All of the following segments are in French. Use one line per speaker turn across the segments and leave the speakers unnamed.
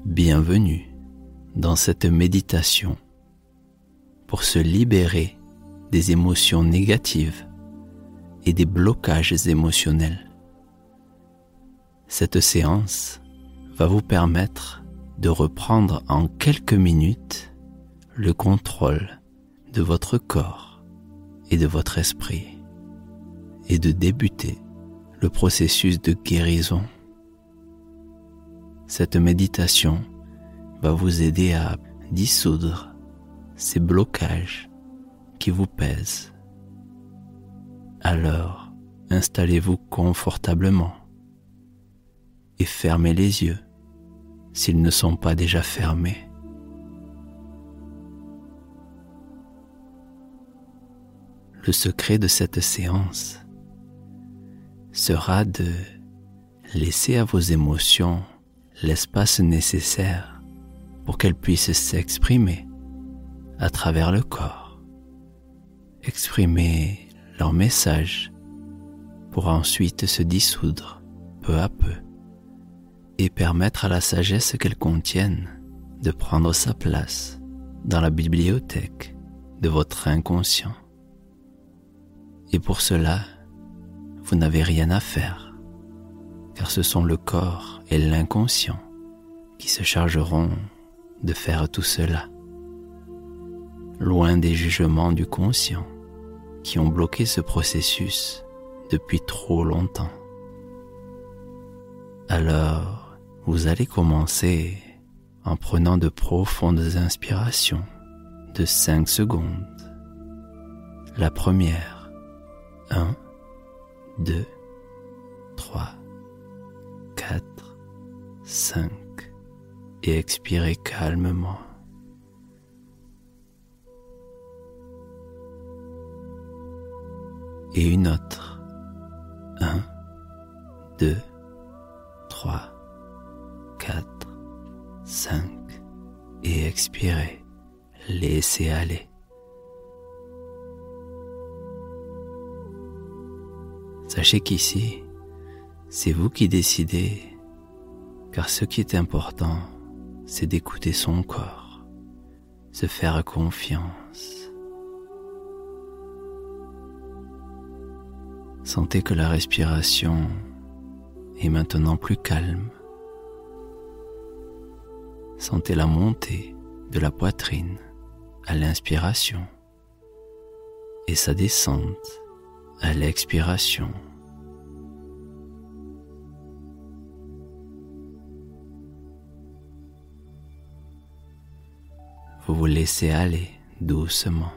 Bienvenue dans cette méditation pour se libérer des émotions négatives et des blocages émotionnels. Cette séance va vous permettre de reprendre en quelques minutes le contrôle de votre corps et de votre esprit et de débuter le processus de guérison. Cette méditation va vous aider à dissoudre ces blocages qui vous pèsent. Alors, installez-vous confortablement et fermez les yeux s'ils ne sont pas déjà fermés. Le secret de cette séance sera de laisser à vos émotions l'espace nécessaire pour qu'elles puissent s'exprimer à travers le corps, exprimer leur message pour ensuite se dissoudre peu à peu et permettre à la sagesse qu'elles contiennent de prendre sa place dans la bibliothèque de votre inconscient. Et pour cela, vous n'avez rien à faire, car ce sont le corps et l'inconscient qui se chargeront de faire tout cela, loin des jugements du conscient qui ont bloqué ce processus depuis trop longtemps. Alors, vous allez commencer en prenant de profondes inspirations de 5 secondes. La première, 1, 2, 3, 4, 5 et expirez calmement. Et une autre, 1, 2, 3, 4, 5 et expirez, laissez aller. Sachez qu'ici, c'est vous qui décidez, car ce qui est important, c'est d'écouter son corps, se faire confiance. Sentez que la respiration est maintenant plus calme. Sentez la montée de la poitrine à l'inspiration et sa descente à l'expiration. Vous vous laissez aller doucement.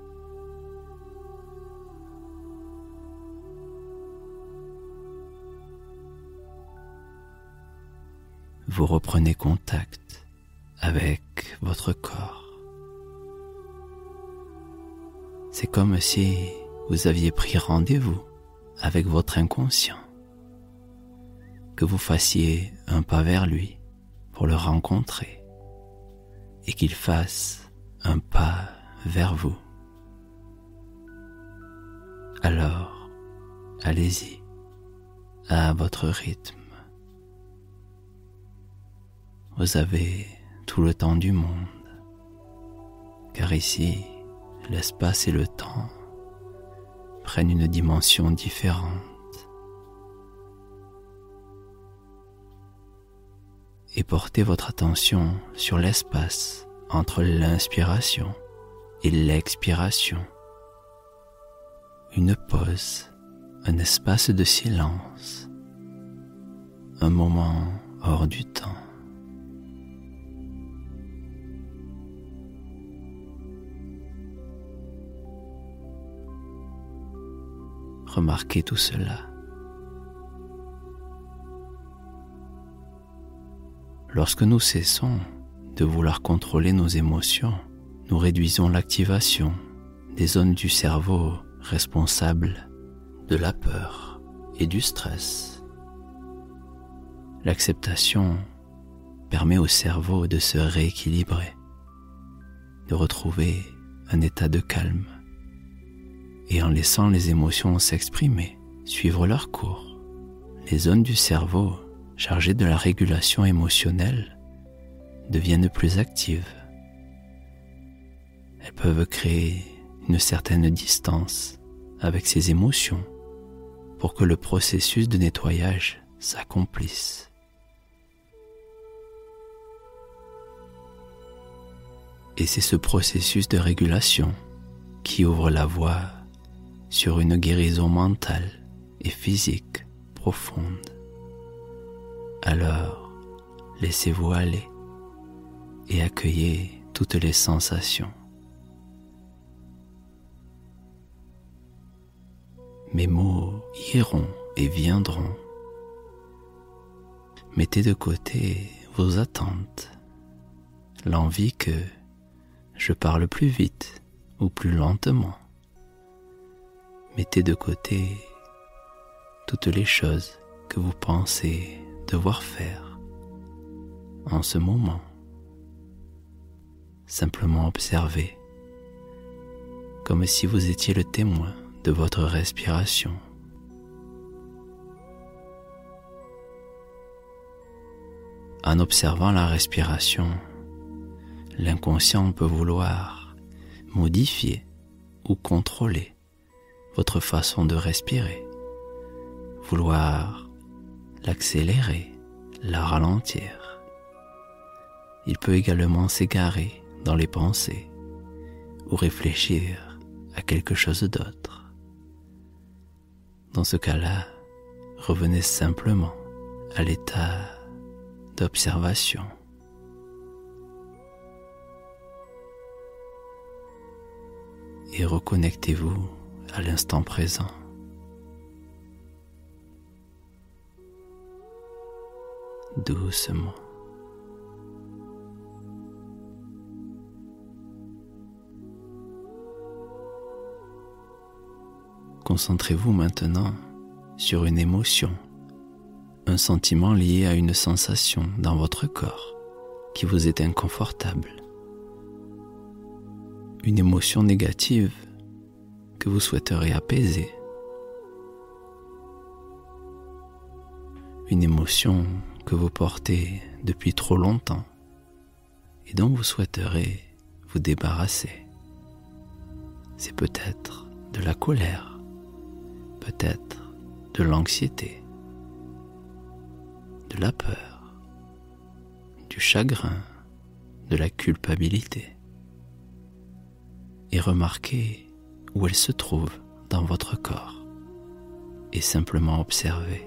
Vous reprenez contact avec votre corps. C'est comme si vous aviez pris rendez-vous avec votre inconscient, que vous fassiez un pas vers lui pour le rencontrer et qu'il fasse un pas vers vous. Alors, allez-y à votre rythme. Vous avez tout le temps du monde, car ici, l'espace et le temps prennent une dimension différente. Et portez votre attention sur l'espace entre l'inspiration et l'expiration. Une pause, un espace de silence, un moment hors du temps. Remarquez tout cela. Lorsque nous cessons de vouloir contrôler nos émotions, nous réduisons l'activation des zones du cerveau responsables de la peur et du stress. L'acceptation permet au cerveau de se rééquilibrer, de retrouver un état de calme, et en laissant les émotions s'exprimer, suivre leur cours, les zones du cerveau chargées de la régulation émotionnelle deviennent plus actives. Elles peuvent créer une certaine distance avec ces émotions pour que le processus de nettoyage s'accomplisse. Et c'est ce processus de régulation qui ouvre la voie sur une guérison mentale et physique profonde. Alors, laissez-vous aller et accueillez toutes les sensations. Mes mots iront et viendront. Mettez de côté vos attentes, l'envie que je parle plus vite ou plus lentement. Mettez de côté toutes les choses que vous pensez devoir faire en ce moment. Simplement observez, comme si vous étiez le témoin de votre respiration. En observant la respiration, l'inconscient peut vouloir modifier ou contrôler votre façon de respirer, vouloir l'accélérer, la ralentir. Il peut également s'égarer dans les pensées ou réfléchir à quelque chose d'autre. Dans ce cas-là, revenez simplement à l'état d'observation. Et reconnectez-vous à l'instant présent. Doucement. Concentrez-vous maintenant sur une émotion, un sentiment lié à une sensation dans votre corps qui vous est inconfortable. Une émotion négative que vous souhaiteriez apaiser. Une émotion que vous portez depuis trop longtemps et dont vous souhaiterez vous débarrasser. C'est peut-être de la colère, peut-être de l'anxiété, de la peur, du chagrin, de la culpabilité. Et remarquez où elle se trouve dans votre corps et simplement observez.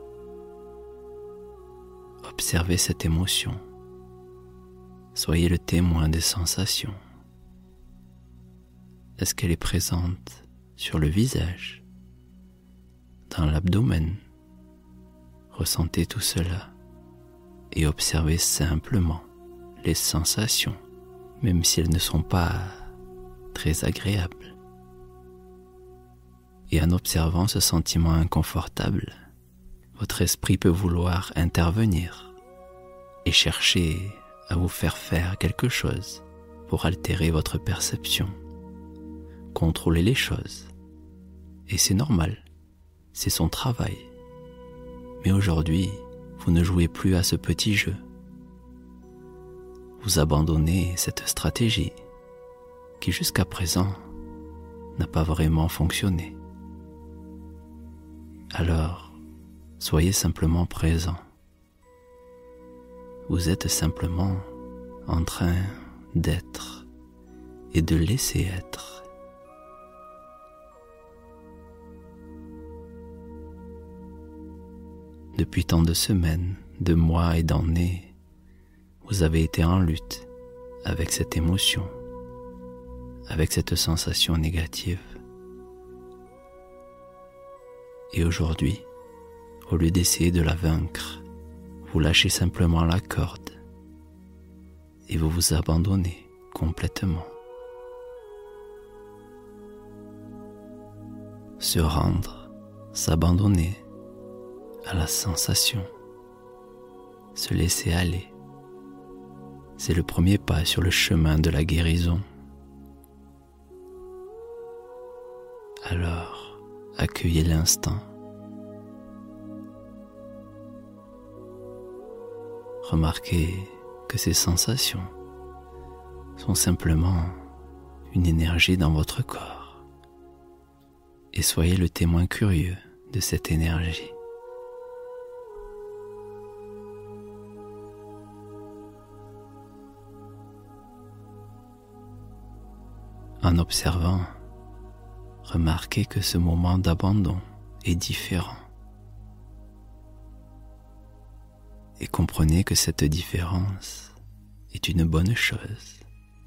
Observez cette émotion. Soyez le témoin des sensations. Est-ce qu'elle est présente sur le visage, dans l'abdomen? Ressentez tout cela et observez simplement les sensations, même si elles ne sont pas très agréables. Et en observant ce sentiment inconfortable, votre esprit peut vouloir intervenir et chercher à vous faire quelque chose pour altérer votre perception, contrôler les choses. Et c'est normal, c'est son travail. Mais aujourd'hui, vous ne jouez plus à ce petit jeu. Vous abandonnez cette stratégie qui jusqu'à présent n'a pas vraiment fonctionné. Alors, soyez simplement présent. Vous êtes simplement en train d'être et de laisser être. Depuis tant de semaines, de mois et d'années, vous avez été en lutte avec cette émotion, avec cette sensation négative. Et aujourd'hui, au lieu d'essayer de la vaincre, vous lâchez simplement la corde et vous vous abandonnez complètement. Se rendre, s'abandonner à la sensation, se laisser aller, c'est le premier pas sur le chemin de la guérison. Alors, accueillez l'instant. Remarquez que ces sensations sont simplement une énergie dans votre corps et soyez le témoin curieux de cette énergie. En observant, remarquez que ce moment d'abandon est différent et comprenez que cette différence est une bonne chose.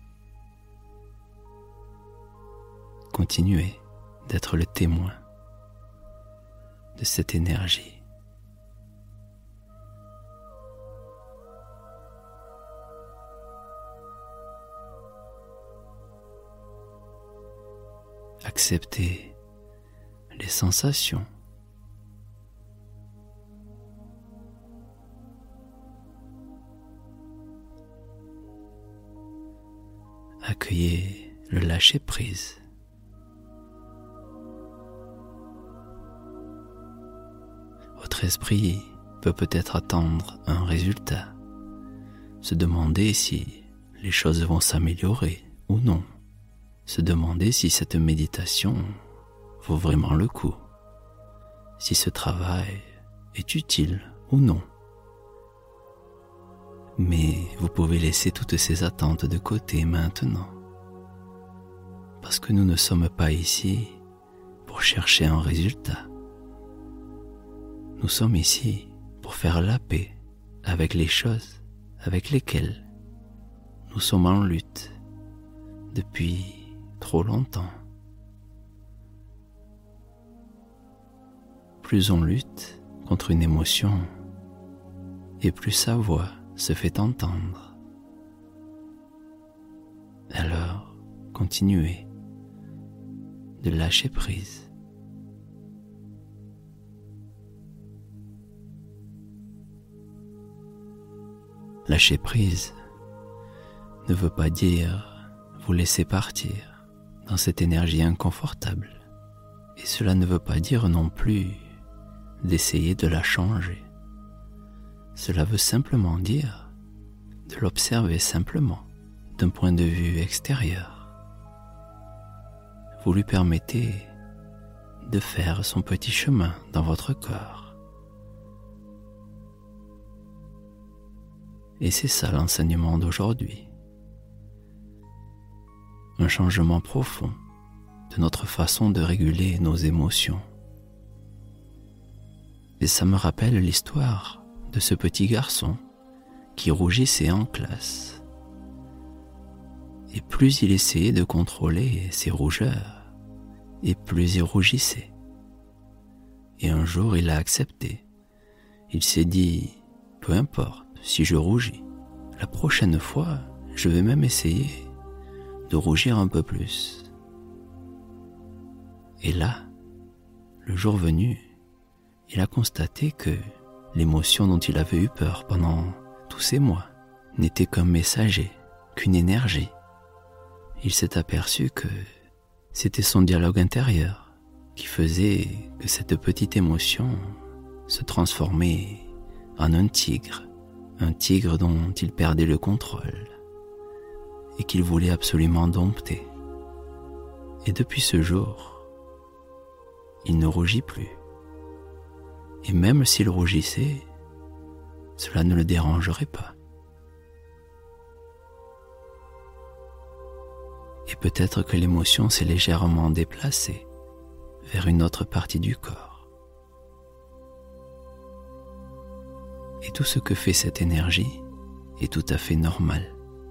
Continuez d'être le témoin de cette énergie. Acceptez les sensations. Accueillez le lâcher-prise. Votre esprit peut peut-être attendre un résultat, se demander si les choses vont s'améliorer ou non, se demander si cette méditation vaut vraiment le coup, si ce travail est utile ou non. Mais vous pouvez laisser toutes ces attentes de côté maintenant, parce que nous ne sommes pas ici pour chercher un résultat. Nous sommes ici pour faire la paix avec les choses avec lesquelles nous sommes en lutte depuis trop longtemps. Plus on lutte contre une émotion, et plus sa voix se fait entendre. Alors, continuez de lâcher prise. Lâcher prise ne veut pas dire vous laisser partir dans cette énergie inconfortable. Et cela ne veut pas dire non plus d'essayer de la changer. Cela veut simplement dire de l'observer simplement d'un point de vue extérieur. Vous lui permettez de faire son petit chemin dans votre corps. Et c'est ça l'enseignement d'aujourd'hui. Un changement profond de notre façon de réguler nos émotions. Et ça me rappelle l'histoire de ce petit garçon qui rougissait en classe. Et plus il essayait de contrôler ses rougeurs, et plus il rougissait. Et un jour il a accepté. Il s'est dit, peu importe si je rougis, la prochaine fois je vais même essayer de rougir un peu plus. Et là, le jour venu, il a constaté que l'émotion dont il avait eu peur pendant tous ces mois n'était qu'un messager, qu'une énergie. Il s'est aperçu que c'était son dialogue intérieur qui faisait que cette petite émotion se transformait en un tigre dont il perdait le contrôle et qu'il voulait absolument dompter. Et depuis ce jour, il ne rougit plus. Et même s'il rougissait, cela ne le dérangerait pas. Et peut-être que l'émotion s'est légèrement déplacée vers une autre partie du corps. Et tout ce que fait cette énergie est tout à fait normal.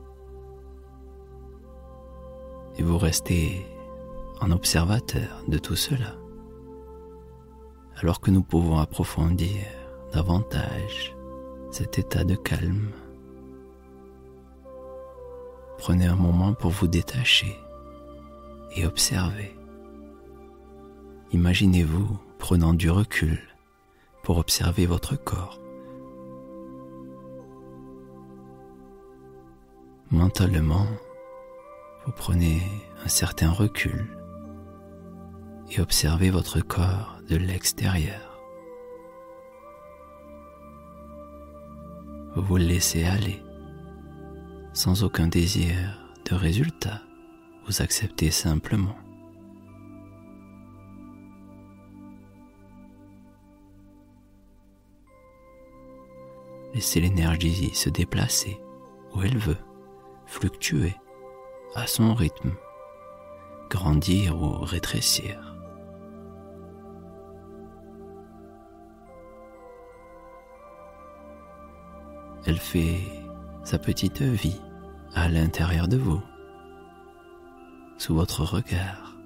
Et vous restez en observateur de tout cela, alors que nous pouvons approfondir davantage cet état de calme. Prenez un moment pour vous détacher et observer. Imaginez-vous prenant du recul pour observer votre corps. Mentalement, vous prenez un certain recul et observez votre corps de l'extérieur. Vous vous laissez aller sans aucun désir de résultat. Vous acceptez simplement. Laissez l'énergie se déplacer où elle veut, fluctuer à son rythme, grandir ou rétrécir. Elle fait sa petite vie à l'intérieur de vous, sous votre regard.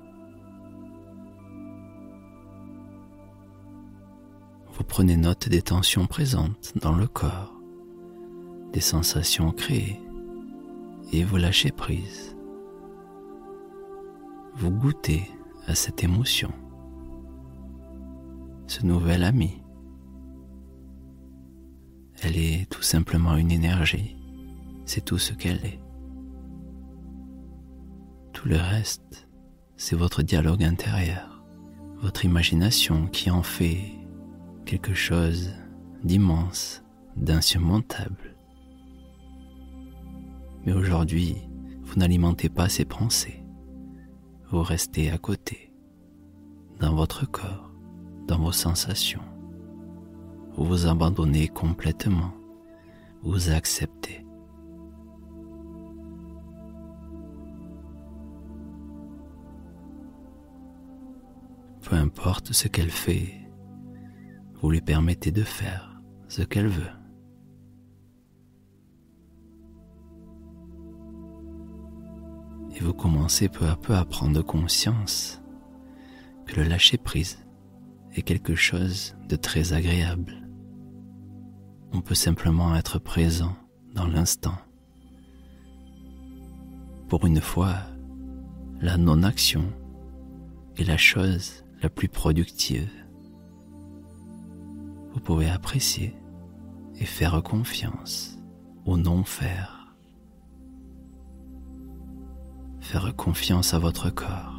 Vous prenez note des tensions présentes dans le corps, des sensations créées, et vous lâchez prise. Vous goûtez à cette émotion, ce nouvel ami. Elle est tout simplement une énergie, c'est tout ce qu'elle est. Tout le reste, c'est votre dialogue intérieur, votre imagination qui en fait quelque chose d'immense, d'insurmontable. Mais aujourd'hui, vous n'alimentez pas ces pensées, vous restez à côté, dans votre corps, dans vos sensations. Vous vous abandonnez complètement, vous acceptez. Peu importe ce qu'elle fait, vous lui permettez de faire ce qu'elle veut. Et vous commencez peu à peu à prendre conscience que le lâcher-prise est quelque chose de très agréable. On peut simplement être présent dans l'instant. Pour une fois, la non-action est la chose la plus productive. Vous pouvez apprécier et faire confiance au non-faire. Faire confiance à votre corps.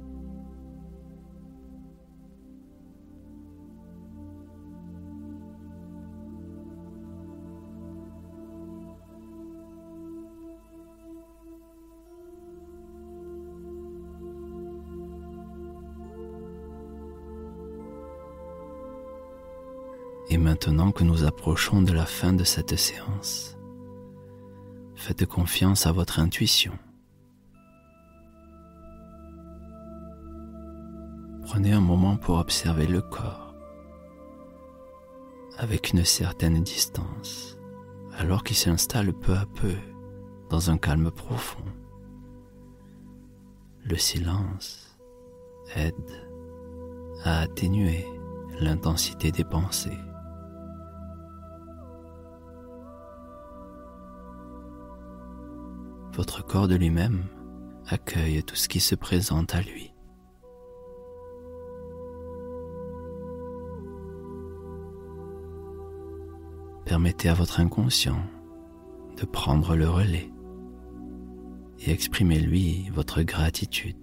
Et maintenant que nous approchons de la fin de cette séance, faites confiance à votre intuition. Prenez un moment pour observer le corps avec une certaine distance, alors qu'il s'installe peu à peu dans un calme profond. Le silence aide à atténuer l'intensité des pensées. Votre corps de lui-même accueille tout ce qui se présente à lui. Permettez à votre inconscient de prendre le relais et exprimez-lui votre gratitude.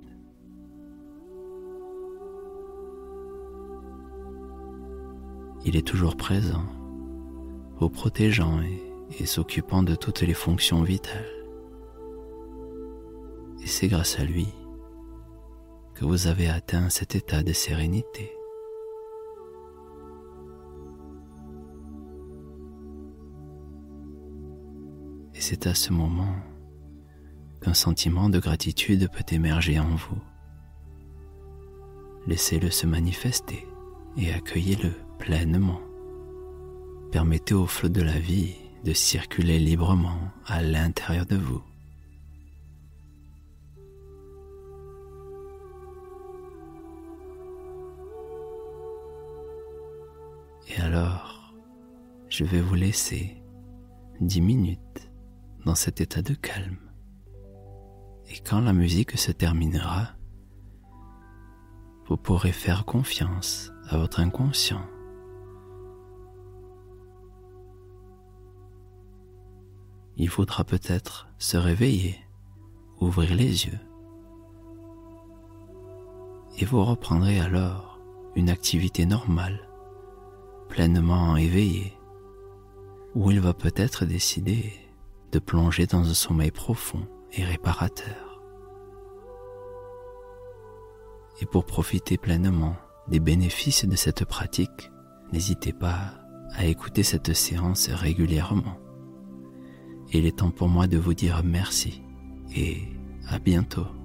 Il est toujours présent, vous protégeant et s'occupant de toutes les fonctions vitales. Et c'est grâce à lui que vous avez atteint cet état de sérénité. Et c'est à ce moment qu'un sentiment de gratitude peut émerger en vous. Laissez-le se manifester et accueillez-le pleinement. Permettez au flot de la vie de circuler librement à l'intérieur de vous. Et alors, je vais vous laisser 10 minutes dans cet état de calme. Et quand la musique se terminera, vous pourrez faire confiance à votre inconscient. Il faudra peut-être se réveiller, ouvrir les yeux. Et vous reprendrez alors une activité normale, pleinement éveillé, où il va peut-être décider de plonger dans un sommeil profond et réparateur. Et pour profiter pleinement des bénéfices de cette pratique, n'hésitez pas à écouter cette séance régulièrement. Il est temps pour moi de vous dire merci et à bientôt.